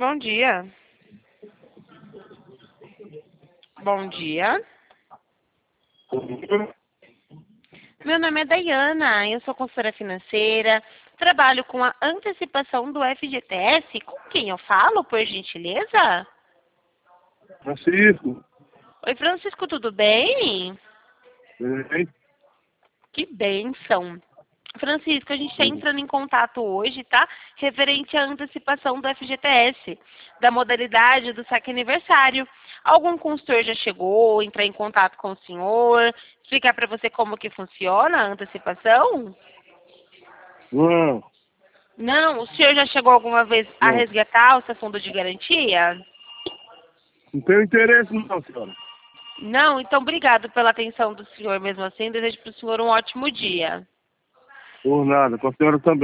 bom dia. Bom dia. Meu nome é Dayana, eu sou consultora financeira, trabalho com a antecipação do FGTS. Com quem eu falo, por gentileza? Francisco. Oi, Francisco, tudo bem? Bem? Que bênção. Francisco, a gente está entrando em contato hoje, tá? Referente à antecipação do FGTS, da modalidade do saque aniversário. Algum consultor já chegou, entrar em contato com o senhor, explicar para você como que funciona a antecipação? Não, Não? O senhor já chegou alguma vez a não. resgatar o seu fundo de garantia? Não tenho interesse não, senhora. Não? Então, obrigado pela atenção do senhor mesmo assim. Desejo para o senhor um ótimo dia. Por nada, com a senhora também.